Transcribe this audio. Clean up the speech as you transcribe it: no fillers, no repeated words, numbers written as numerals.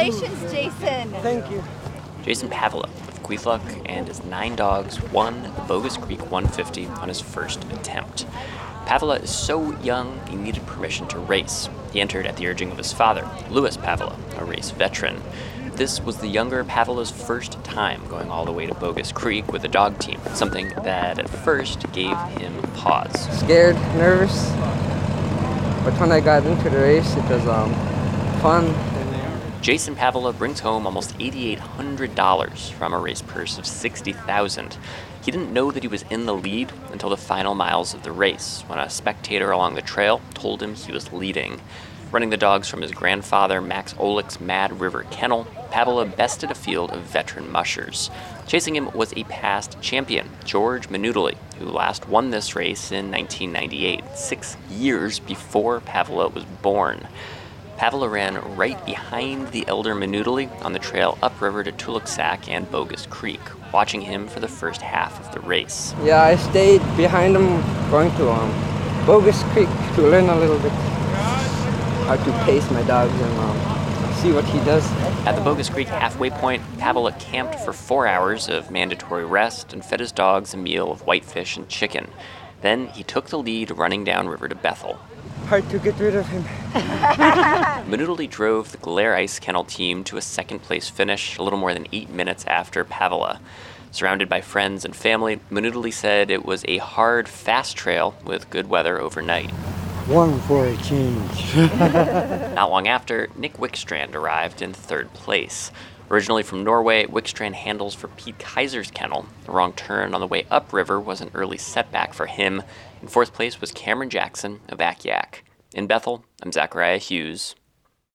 Congratulations, Jason. Thank you. Jason Pavela with Kwiatluk and his 9 dogs won the Bogus Creek 150 on his first attempt. Pavela is so young, he needed permission to race. He entered at the urging of his father, Louis Pavela, a race veteran. This was the younger Pavela's first time going all the way to Bogus Creek with a dog team, something that at first gave him pause. Scared, nervous, but when I got into the race, it was fun. Jason Pavela brings home almost $8,800 from a race purse of $60,000. He didn't know that he was in the lead until the final miles of the race, when a spectator along the trail told him he was leading. Running the dogs from his grandfather, Max Olick's Mad River Kennel, Pavela bested a field of veteran mushers. Chasing him was a past champion, George Manoodley, who last won this race in 1998, 6 years before Pavela was born. Pavela ran right behind the elder Manoodley on the trail upriver to Tuluksak and Bogus Creek, watching him for the first half of the race. Yeah, I stayed behind him going to Bogus Creek to learn a little bit how to pace my dogs and see what he does. At the Bogus Creek halfway point, Pavela camped for 4 hours of mandatory rest and fed his dogs a meal of whitefish and chicken. Then he took the lead running downriver to Bethel. Hard to get rid of him. Manoodley drove the Glare Ice Kennel team to a second-place finish a little more than 8 minutes after Pavela. Surrounded by friends and family, Manoodley said it was a hard, fast trail with good weather overnight. Warm for a change. Not long after, Nick Wickstrand arrived in 3rd place. Originally from Norway, Wickstrand handles for Pete Kaiser's kennel. The wrong turn on the way upriver was an early setback for him. In 4th place was Cameron Jackson of Akiak. In Bethel, I'm Zachariah Hughes.